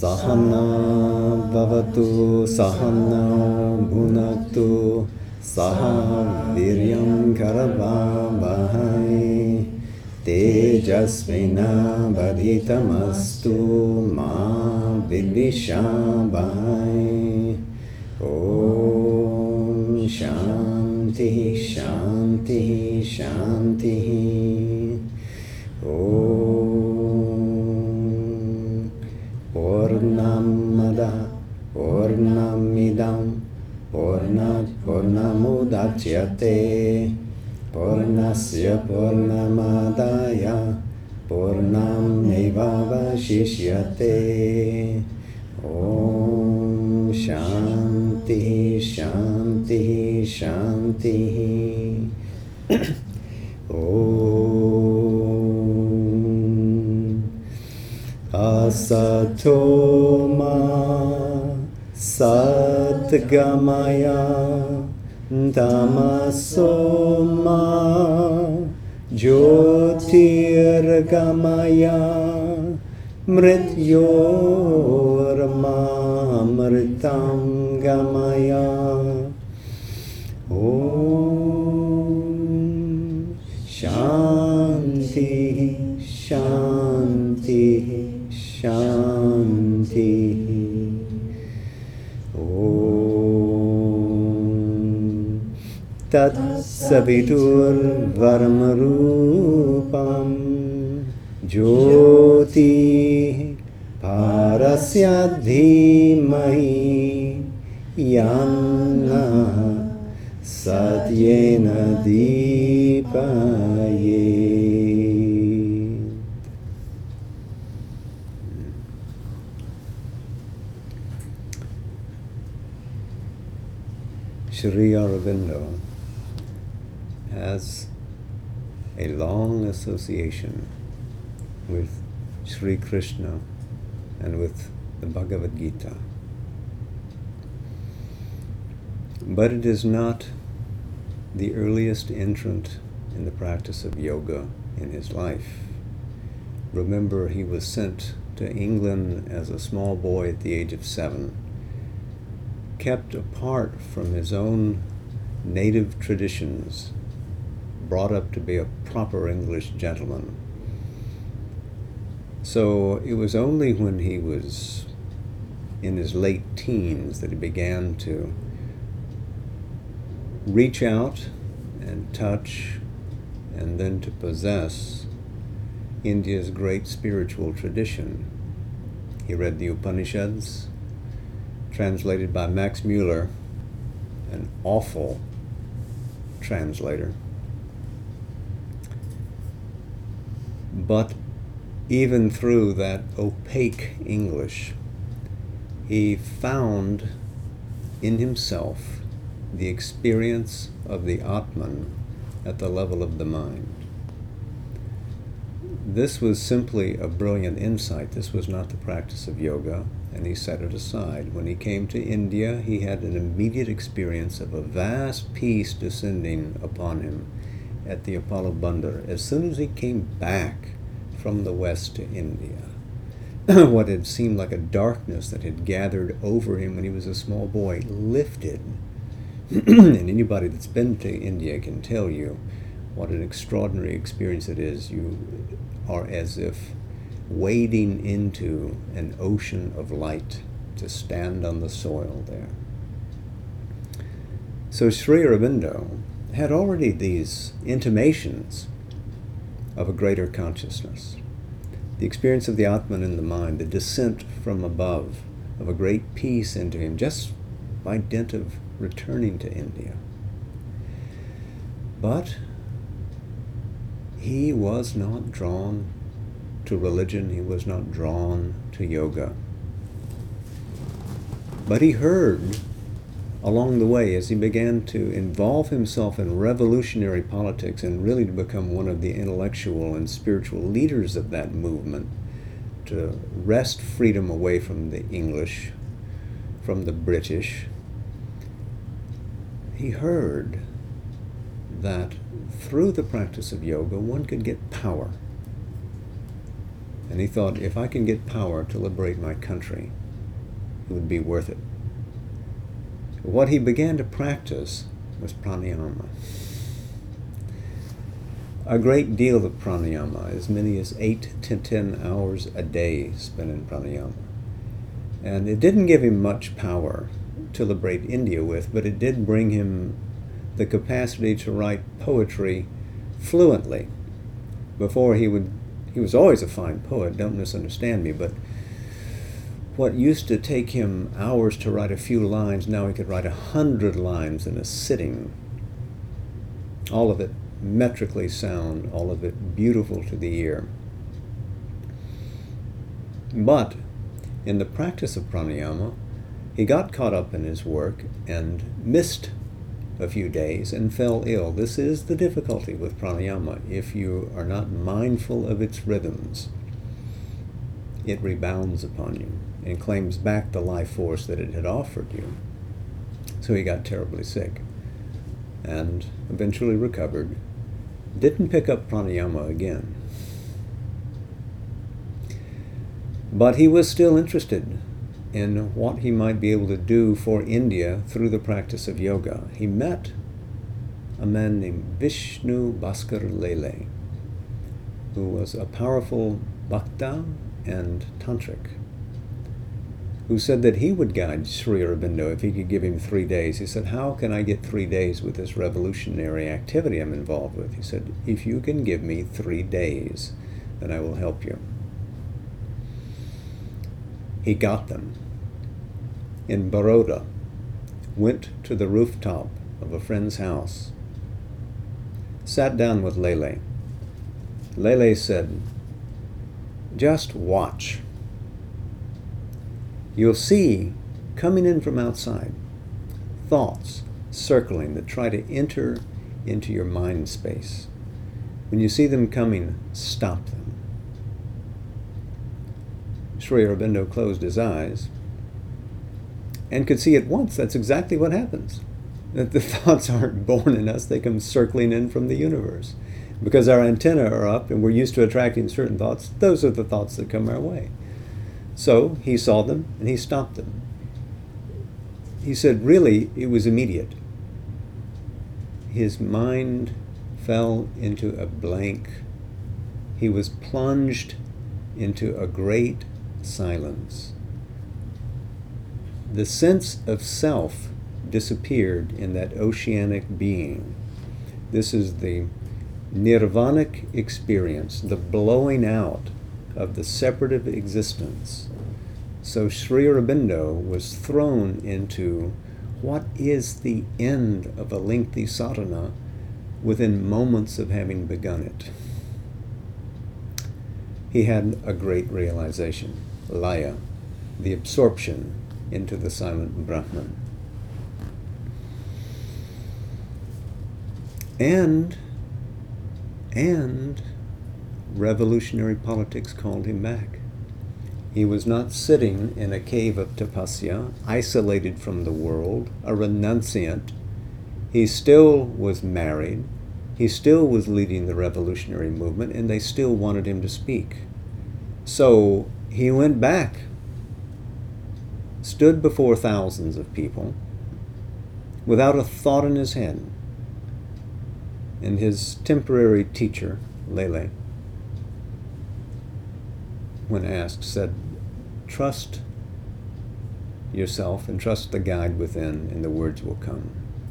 Sahana bhavatu sahana bhunaktu saha viryam karavavahai tejasvina vaditamastu ma vidvishabhai. Om Shanti Shanti Shanti. Om Purnamada Purnamidam Purnat Purnamudachyate Purnasya Purnamadaya Purnamevavashishyate. Om Shanti Shanti Shanti. Om Asatoma Satgamaya Tamasoma Jyotirgamaya Mrityormamritam gamaya. Om Shanti Shanti Shanti. Om Tat Savitur Varmarupam Jyoti Parasya Dhimahi Yanna Satyena Deepaye. Sri Aurobindo has a long association with Sri Krishna and with the Bhagavad Gita. But it is not the earliest entrant in the practice of yoga in his life. Remember, he was sent to England as a small boy at the age of 7, kept apart from his own native traditions, brought up to be a proper English gentleman. So it was only when he was in his late teens that he began to reach out and touch and then to possess India's great spiritual tradition. He read the Upanishads, translated by Max Mueller, an awful translator. But even through that opaque English, he found in himself the experience of the Atman at the level of the mind. This was simply a brilliant insight. This was not the practice of yoga, and he set it aside. When he came to India, he had an immediate experience of a vast peace descending upon him at the Apollo Bandar. As soon as he came back from the West to India, what had seemed like a darkness that had gathered over him when he was a small boy lifted. And anybody that's been to India can tell you what an extraordinary experience it is. You are as if wading into an ocean of light to stand on the soil there. So Sri Aurobindo had already these intimations of a greater consciousness, the experience of the Atman in the mind, the descent from above of a great peace into him just by dint of returning to India. But he was not drawn to religion, he was not drawn to yoga. But he heard along the way, as he began to involve himself in revolutionary politics and really to become one of the intellectual and spiritual leaders of that movement, to wrest freedom away from the English, from the British, he heard that through the practice of yoga one could get power. And he thought, if I can get power to liberate my country, it would be worth it. What he began to practice was pranayama. A great deal of pranayama, as many as 8 to 10 hours a day spent in pranayama. And it didn't give him much power to liberate India with, but it did bring him the capacity to write poetry fluently. Before he was always a fine poet, don't misunderstand me, but what used to take him hours to write a few lines, now he could write 100 lines in a sitting. All of it metrically sound, all of it beautiful to the ear. But in the practice of pranayama, he got caught up in his work and missed a few days and fell ill. This is the difficulty with pranayama. If you are not mindful of its rhythms, it rebounds upon you and claims back the life force that it had offered you. So he got terribly sick and eventually recovered. Didn't pick up pranayama again. But he was still interested in what he might be able to do for India through the practice of yoga. He met a man named Vishnu Bhaskar Lele, who was a powerful bhakta and tantric, who said that he would guide Sri Aurobindo if he could give him 3 days. He said, how can I get 3 days with this revolutionary activity I'm involved with? He said, if you can give me 3 days, then I will help you. He got them. In Baroda, went to the rooftop of a friend's house, sat down with Lele. Lele said, just watch. You'll see, coming in from outside, thoughts circling that try to enter into your mind space. When you see them coming, stop them. Sri Aurobindo closed his eyes and could see at once that's exactly what happens. That the thoughts aren't born in us, they come circling in from the universe. Because our antennae are up and we're used to attracting certain thoughts, those are the thoughts that come our way. So he saw them and he stopped them. He said, really, it was immediate. His mind fell into a blank. He was plunged into a great silence. The sense of self disappeared in that oceanic being. This is the nirvanic experience, the blowing out of the separative existence. So Sri Aurobindo was thrown into what is the end of a lengthy sadhana within moments of having begun it. He had a great realization, laya, the absorption into the silent Brahman. And revolutionary politics called him back. He was not sitting in a cave of tapasya, isolated from the world, a renunciant. He still was married. He still was leading the revolutionary movement, and they still wanted him to speak. So he went back, stood before thousands of people, without a thought in his head. And his temporary teacher, Lele, when asked, said, trust yourself and trust the guide within, and the words will come.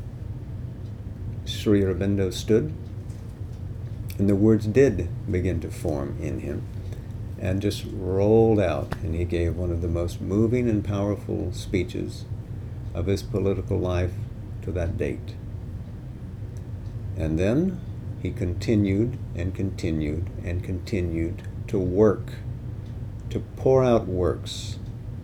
Sri Aurobindo stood, and the words did begin to form in him, and just rolled out, and he gave one of the most moving and powerful speeches of his political life to that date. And then he continued and continued and continued to work, to pour out works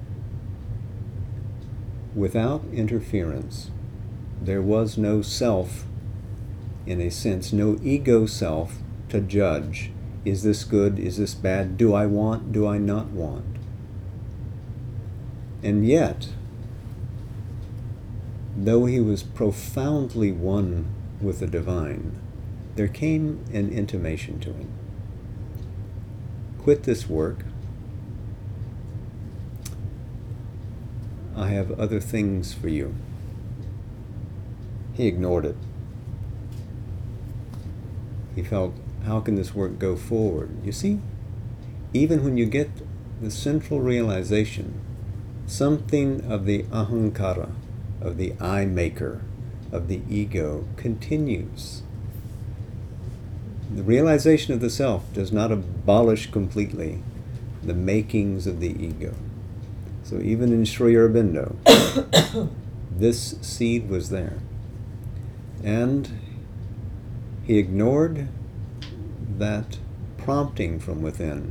without interference. There was no self, in a sense, no ego self to judge. Is this good? Is this bad? Do I want? Do I not want? And yet, though he was profoundly one with the divine, there came an intimation to him. quit this work. I have other things for you. He ignored it. He felt, how can this work go forward? You see, even when you get the central realization, something of the ahankara, of the I maker, of the ego continues. The realization of the self does not abolish completely the makings of the ego. So even in Sri Aurobindo, this seed was there. And he ignored that prompting from within.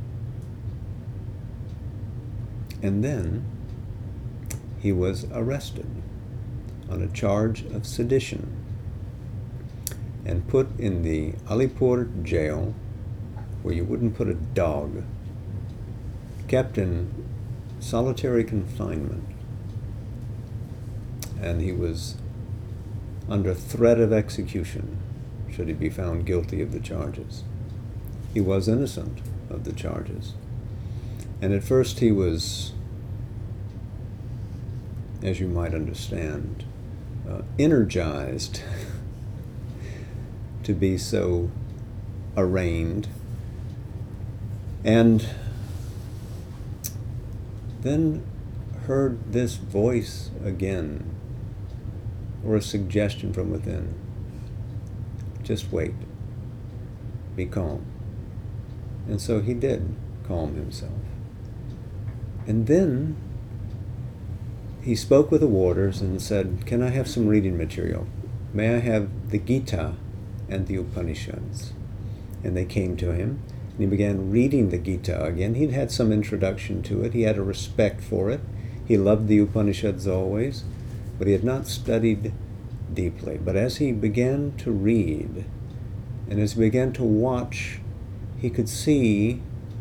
And then he was arrested on a charge of sedition and put in the Alipur jail, where you wouldn't put a dog, kept in solitary confinement. And he was under threat of execution should he be found guilty of the charges. He was innocent of the charges. And at first he was, as you might understand, energized to be so arraigned. And then heard this voice again, or a suggestion from within. Just wait. Be calm. And so he did calm himself. And then he spoke with the warders and said, can I have some reading material? May I have the Gita and the Upanishads? And they came to him, and he began reading the Gita again. He'd had some introduction to it. He had a respect for it. He loved the Upanishads always, but he had not studied deeply. But as he began to read, and as he began to watch, he could see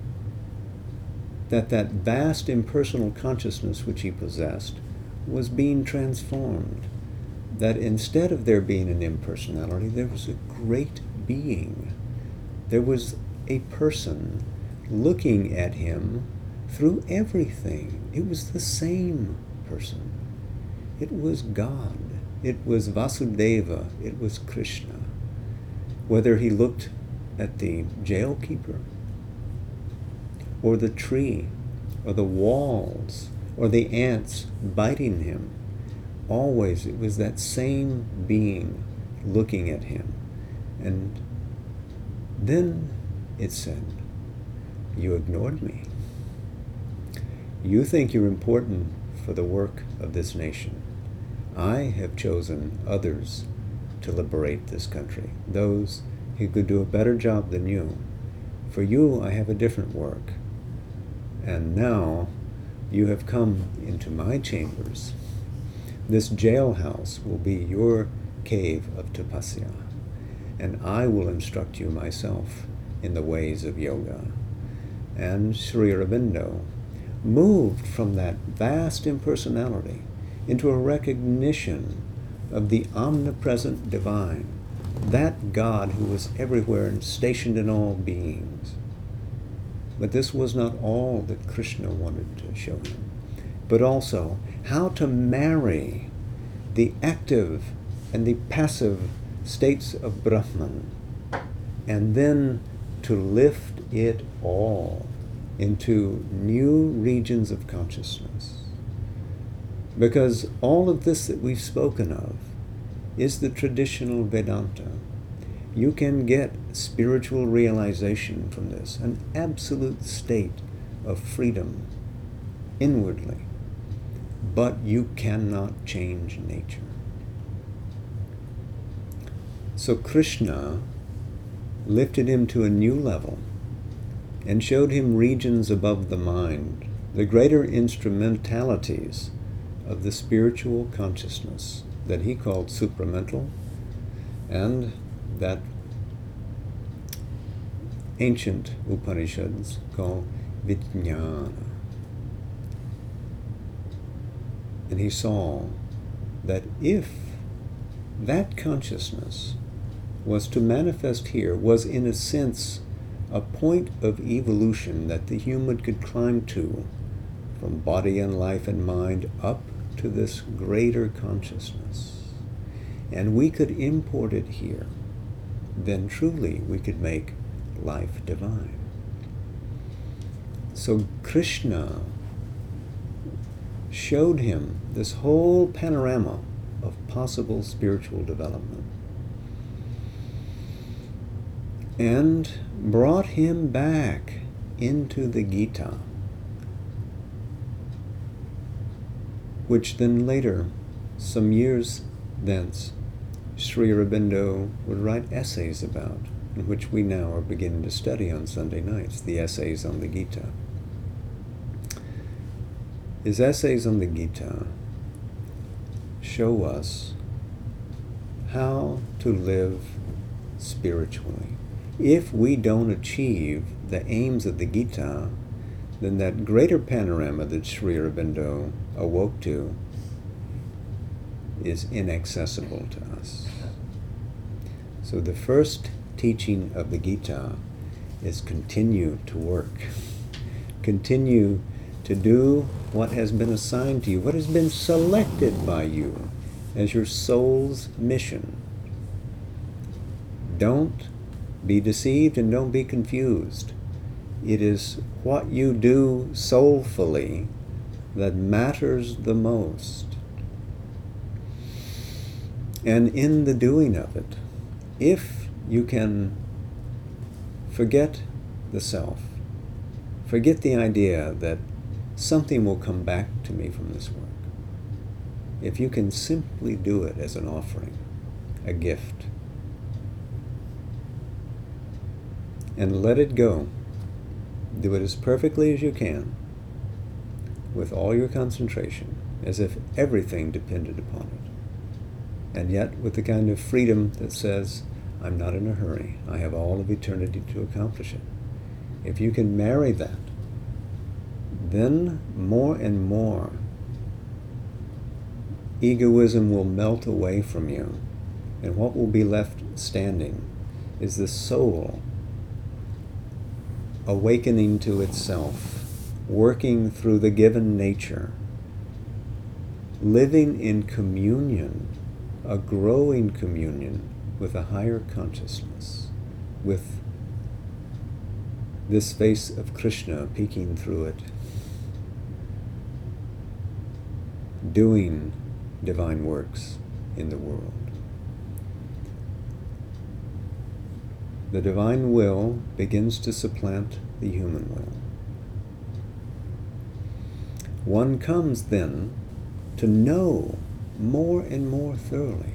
that that vast impersonal consciousness which he possessed was being transformed. That instead of there being an impersonality, there was a great being. There was a person looking at him through everything. It was the same person. It was God. It was Vasudeva. It was Krishna. Whether he looked at the jailkeeper, or the tree, or the walls, or the ants biting him, always it was that same being looking at him. And then it said, you ignored me. You think you're important for the work of this nation. I have chosen others to liberate this country, those who could do a better job than you. For you, I have a different work. And now you have come into my chambers. This jailhouse will be your cave of tapasya, and I will instruct you myself in the ways of yoga. And Sri Aurobindo moved from that vast impersonality into a recognition of the omnipresent divine, that God who was everywhere and stationed in all beings. But this was not all that Krishna wanted to show him, but also how to marry the active and the passive states of Brahman, and then to lift it all into new regions of consciousness. Because all of this that we've spoken of is the traditional Vedanta. You can get spiritual realization from this, an absolute state of freedom inwardly, but you cannot change nature. So Krishna lifted him to a new level and showed him regions above the mind, the greater instrumentalities of the spiritual consciousness that he called supramental, and that ancient Upanishads call Vijnana. And he saw that if that consciousness was to manifest here, was in a sense a point of evolution that the human could climb to, from body and life and mind up to this greater consciousness, and we could import it here, then truly we could make life divine. So Krishna showed him this whole panorama of possible spiritual development and brought him back into the Gita, which then later, some years thence, Sri Aurobindo would write essays about, in which we now are beginning to study on Sunday nights, the essays on the Gita. His essays on the Gita show us how to live spiritually. If we don't achieve the aims of the Gita, then that greater panorama that Sri Aurobindo awoke to is inaccessible to us. So the first teaching of the Gita is continue to work. Continue to do what has been assigned to you, what has been selected by you as your soul's mission. Don't be deceived and don't be confused. It is what you do soulfully that matters the most. And in the doing of it, if you can forget the self, forget the idea that something will come back to me from this work, if you can simply do it as an offering, a gift, and let it go, do it as perfectly as you can, with all your concentration, as if everything depended upon it, and yet with the kind of freedom that says, I'm not in a hurry, I have all of eternity to accomplish it. If you can marry that, then more and more egoism will melt away from you, and what will be left standing is the soul awakening to itself, working through the given nature, living in communion, a growing communion with a higher consciousness, with this face of Krishna peeking through it, doing divine works in the world. The divine will begins to supplant the human will. One comes then to know more and more thoroughly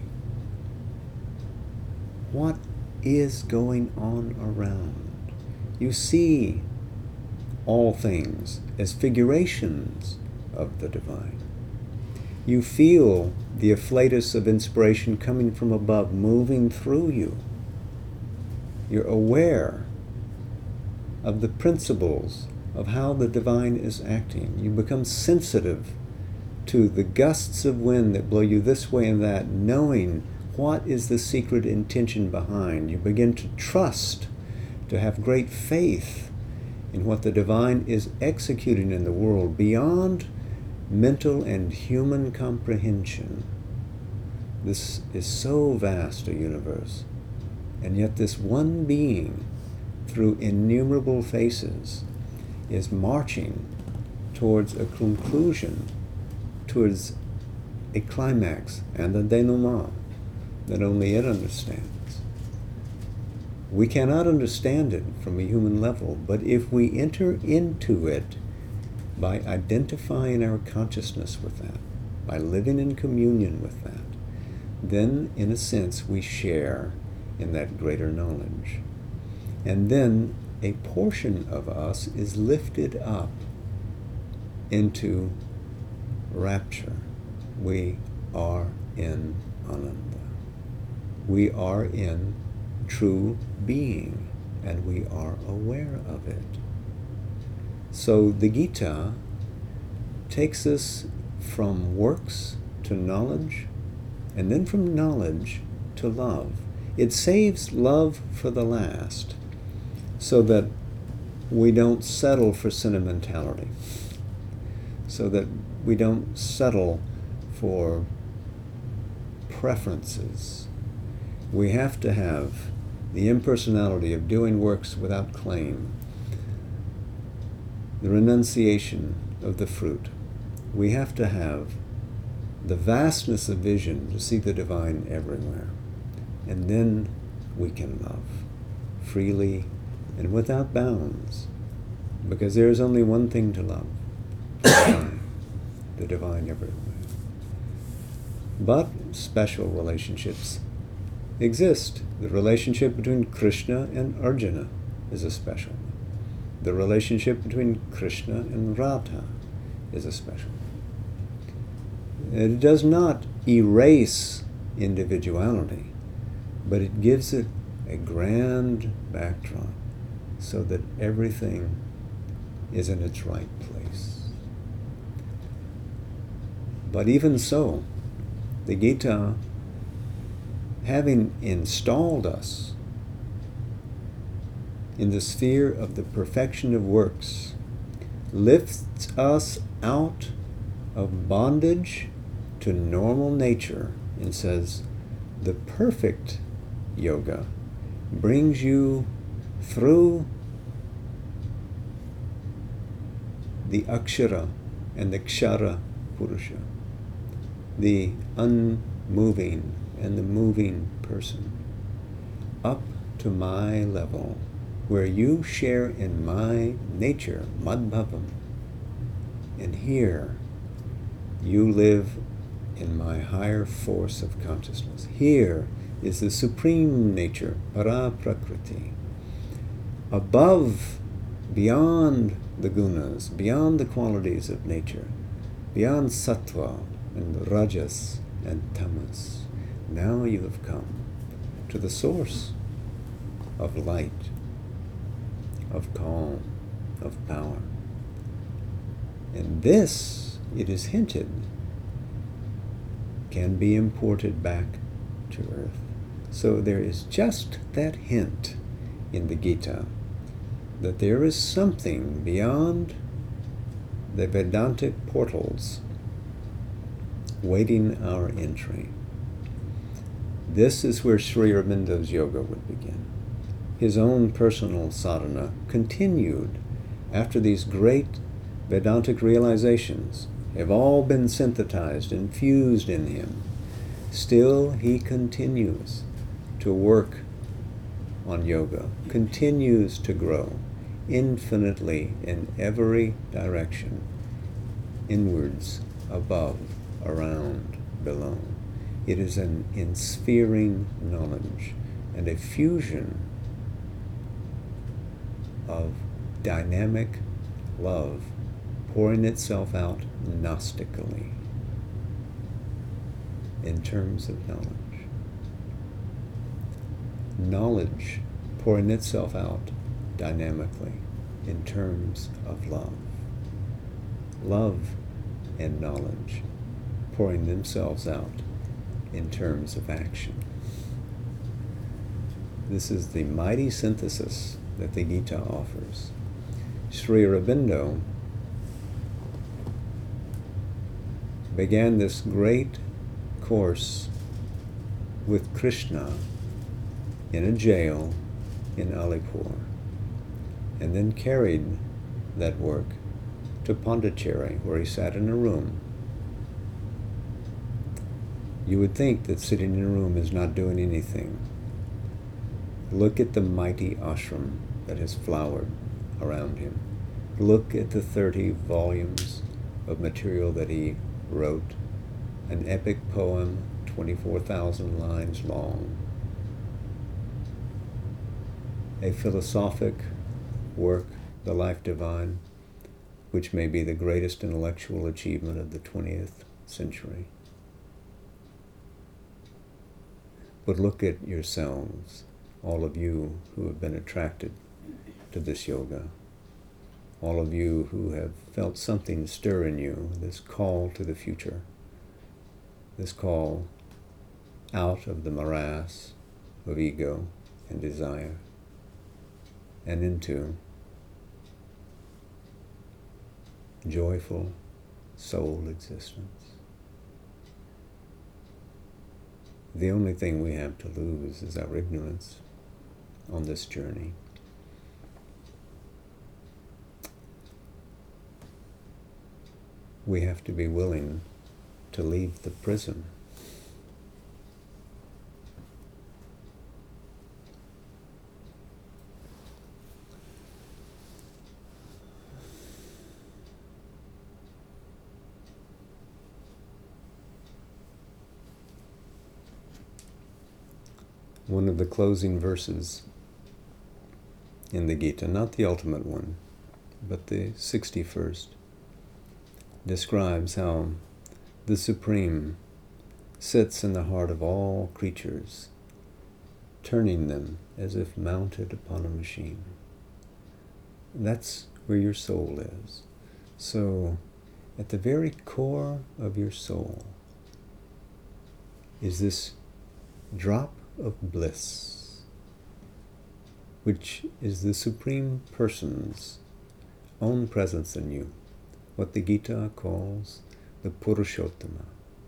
what is going on around. You see all things as figurations of the divine. You feel the afflatus of inspiration coming from above, moving through you. You're aware of the principles of how the divine is acting. You become sensitive to the gusts of wind that blow you this way and that, knowing what is the secret intention behind. You begin to trust, to have great faith in what the divine is executing in the world beyond mental and human comprehension. This is so vast a universe, and yet this one being, through innumerable faces, is marching towards a conclusion, towards a climax and a denouement that only it understands. We cannot understand it from a human level, but if we enter into it by identifying our consciousness with that, by living in communion with that, then in a sense we share in that greater knowledge. And then a portion of us is lifted up into rapture. We are in Ananda. We are in true being, and we are aware of it. So the Gita takes us from works to knowledge, and then from knowledge to love. It saves love for the last. so that we don't settle for sentimentality, so that we don't settle for preferences. We have to have the impersonality of doing works without claim, the renunciation of the fruit. We have to have the vastness of vision to see the divine everywhere. And then we can love freely and without bounds, because there is only one thing to love, the divine everywhere. But special relationships exist. The relationship between Krishna and Arjuna is a special one. The relationship between Krishna and Radha is a special one. It does not erase individuality, but it gives it a grand backdrop so that everything is in its right place. But even so, the Gita, having installed us in the sphere of the perfection of works, lifts us out of bondage to normal nature and says, the perfect yoga brings you through the akshara and the kshara purusha, the unmoving and the moving person, up to my level, where you share in my nature, madbhavam, and here you live in my higher force of consciousness. Here is the supreme nature, para prakriti, above, beyond the gunas, beyond the qualities of nature, beyond sattva and rajas and tamas. Now you have come to the source of light, of calm, of power. And this, it is hinted, can be imported back to earth. So there is just that hint in the Gita that there is something beyond the Vedantic portals waiting our entry. This is where Sri Aurobindo's yoga would begin. His own personal sadhana continued after these great Vedantic realizations have all been synthesized and fused in him. Still, he continues to work on yoga, continues to grow infinitely in every direction, inwards, above, around, below. It is an ensphering knowledge and a fusion of dynamic love pouring itself out gnostically in terms of knowledge. Knowledge pouring itself out dynamically in terms of love. Love and knowledge pouring themselves out in terms of action. This is the mighty synthesis that the Gita offers. Sri Aurobindo began this great course with Krishna in a jail in Alipur, and then carried that work to Pondicherry, where he sat in a room. You would think that sitting in a room is not doing anything. Look at the mighty ashram that has flowered around him. Look at the 30 volumes of material that he wrote, an epic poem, 24,000 lines long, a philosophic work, The Life Divine, which may be the greatest intellectual achievement of the 20th century. But look at yourselves, all of you who have been attracted to this yoga, all of you who have felt something stir in you, this call to the future, this call out of the morass of ego and desire, and into joyful soul existence. The only thing we have to lose is our ignorance on this journey. We have to be willing to leave the prison. One of the closing verses in the Gita, not the ultimate one, but the 61st, describes how the Supreme sits in the heart of all creatures, turning them as if mounted upon a machine. That's where your soul is. So, at the very core of your soul is this drop of bliss, which is the Supreme Person's own presence in you, what the Gita calls the Purushottama.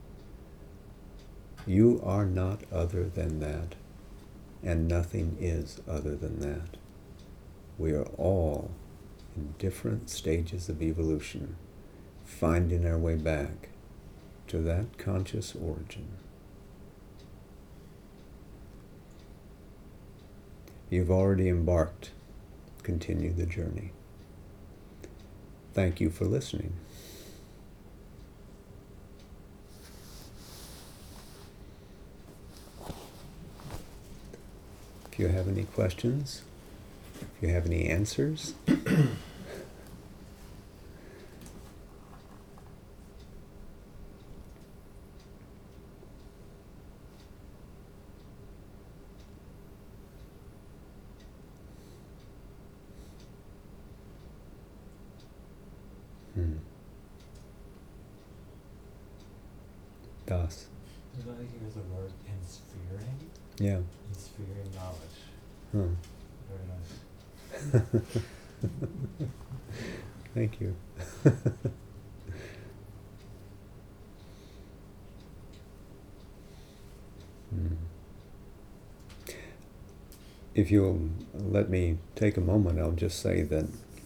You are not other than that, and nothing is other than that. We are all in different stages of evolution, finding our way back to that conscious origin. You've already embarked. Continue the journey. Thank you for listening. If you have any questions, if you have any answers, Das. Did I hear the word inspiring? Yeah. Inspiring knowledge. Huh. Very nice. Thank you. If you'll let me take a moment, I'll just say that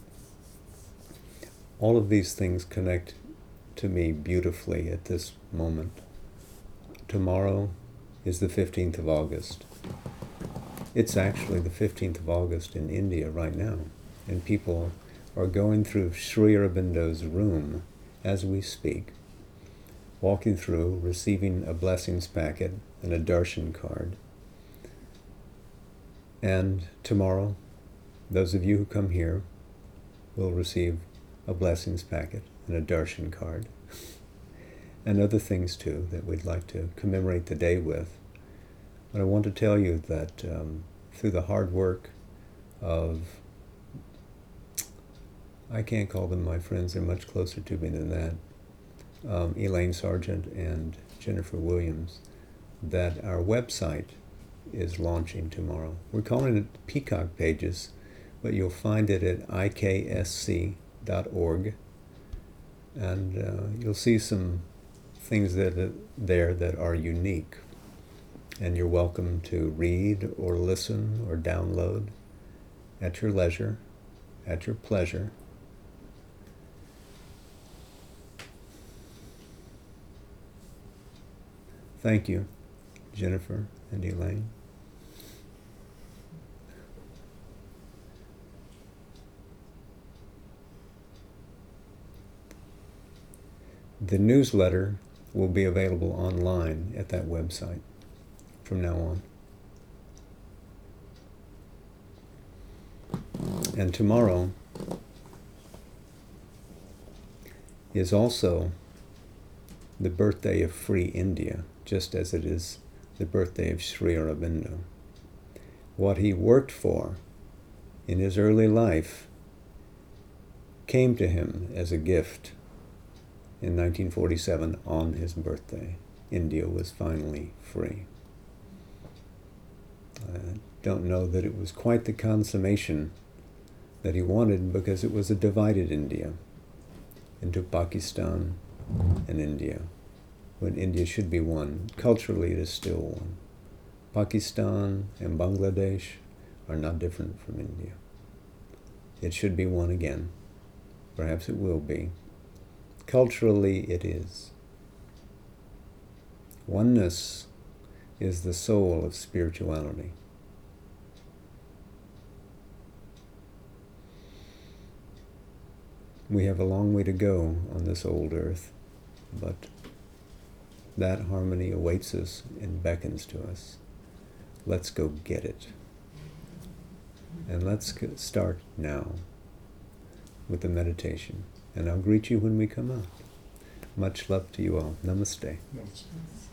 all of these things connect to me beautifully at this moment. Tomorrow is the 15th of August. It's actually the 15th of August in India right now, and people are going through Sri Aurobindo's room as we speak, walking through, receiving a blessings packet and a darshan card. And tomorrow, those of you who come here will receive a blessings packet and a darshan card, and other things too that we'd like to commemorate the day with. But I want to tell you that through the hard work of, I can't call them my friends, they're much closer to me than that, Elaine Sargent and Jennifer Williams, that our website is launching tomorrow. We're calling it Peacock Pages, but you'll find it at iksc.org, and you'll see some things that are unique, and you're welcome to read or listen or download at your leisure, at your pleasure. Thank you, Jennifer and Elaine. The newsletter will be available online at that website from now on. And tomorrow is also the birthday of free India, just as it is the birthday of Sri Aurobindo. What he worked for in his early life came to him as a gift in 1947 on his birthday. India was finally free. I don't know that it was quite the consummation that he wanted because it was a divided India into Pakistan and India, when India should be one. Culturally, it is still one. Pakistan and Bangladesh are not different from India. It should be one again. Perhaps it will be. Culturally, it is. Oneness is the soul of spirituality. We have a long way to go on this old earth, but that harmony awaits us and beckons to us. Let's go get it. And let's start now with the meditation. And I'll greet you when we come out. Much love to you all. Namaste. Namaste.